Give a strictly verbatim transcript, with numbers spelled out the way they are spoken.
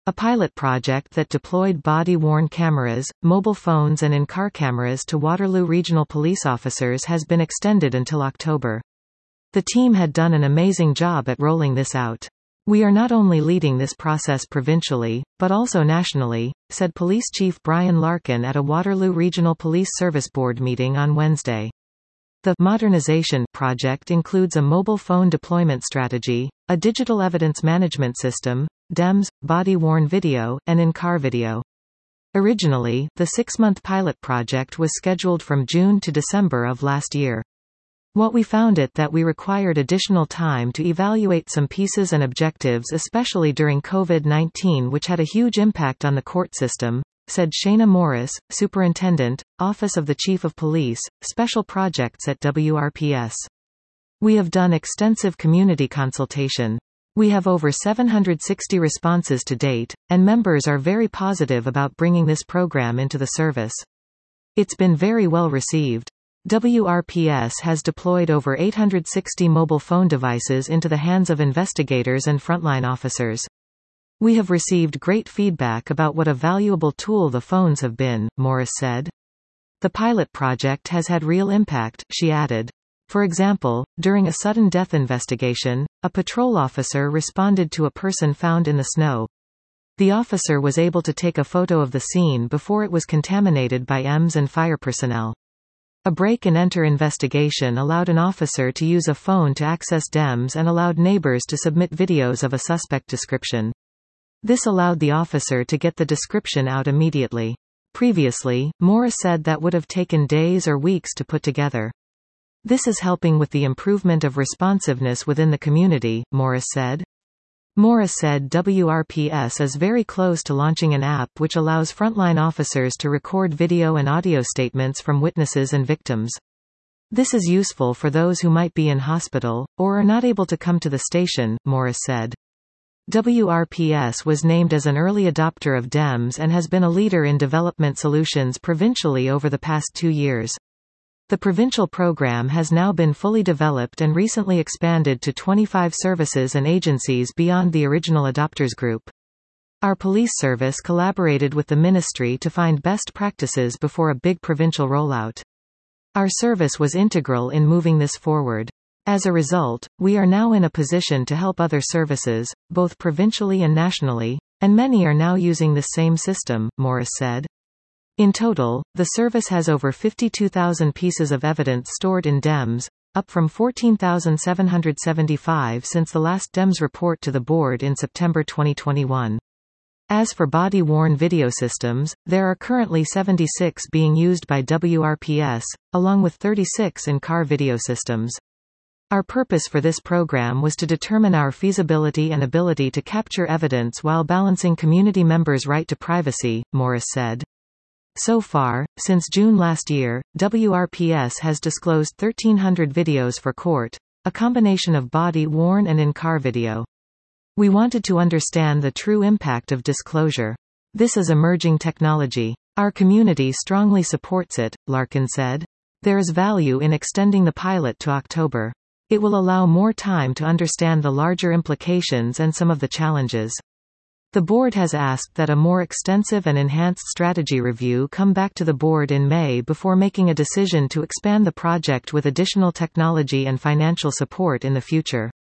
A pilot project that deployed body-worn cameras, mobile phones and in-car cameras to Waterloo Regional Police officers has been extended until October. The team had done an amazing job at rolling this out. "We are not only leading this process provincially, but also nationally," said Police Chief Brian Larkin at a Waterloo Regional Police Service Board meeting on Wednesday. The modernization project includes a mobile phone deployment strategy, a digital evidence management system, D E M S, body-worn video, and in-car video. Originally, the six-month pilot project was scheduled from June to December of last year. What we found it that we required additional time to evaluate some pieces and objectives, especially during COVID nineteen, which had a huge impact on the court system, said Shayna Morris, Superintendent, Office of the Chief of Police, Special Projects at W R P S. "We have done extensive community consultation. We have over seven hundred sixty responses to date, and members are very positive about bringing this program into the service. It's been very well received. W R P S has deployed over eight hundred sixty mobile phone devices into the hands of investigators and frontline officers. We have received great feedback about what a valuable tool the phones have been," Morris said. "The pilot project has had real impact," she added. For example, during a sudden death investigation, a patrol officer responded to a person found in the snow. The officer was able to take a photo of the scene before it was contaminated by E M S and fire personnel. A break-and-enter investigation allowed an officer to use a phone to access D E M S and allowed neighbors to submit videos of a suspect description. This allowed the officer to get the description out immediately. Previously, Morris said that would have taken days or weeks to put together. "This is helping with the improvement of responsiveness within the community," Morris said. Morris said W R P S is very close to launching an app which allows frontline officers to record video and audio statements from witnesses and victims. "This is useful for those who might be in hospital, or are not able to come to the station," Morris said. W R P S was named as an early adopter of D E M S and has been a leader in development solutions provincially over the past two years. The provincial program has now been fully developed and recently expanded to twenty-five services and agencies beyond the original adopters group. Our police service collaborated with the ministry to find best practices before a big provincial rollout. Our service was integral in moving this forward. As a result, we are now in a position to help other services, both provincially and nationally, and many are now using this same system," Morris said. In total, the service has over fifty-two thousand pieces of evidence stored in D E M S, up from fourteen thousand seven hundred seventy-five since the last D E M S report to the board in September twenty twenty-one. As for body-worn video systems, there are currently seventy-six being used by W R P S, along with thirty-six in-car video systems. Our purpose for this program was to determine our feasibility and ability to capture evidence while balancing community members' right to privacy, Morris said. So far, since June last year, W R P S has disclosed thirteen hundred videos for court, a combination of body-worn and in-car video. "We wanted to understand the true impact of disclosure. This is emerging technology. Our community strongly supports it," Larkin said. "There is value in extending the pilot to October. It will allow more time to understand the larger implications and some of the challenges." The board has asked that a more extensive and enhanced strategy review come back to the board in May before making a decision to expand the project with additional technology and financial support in the future.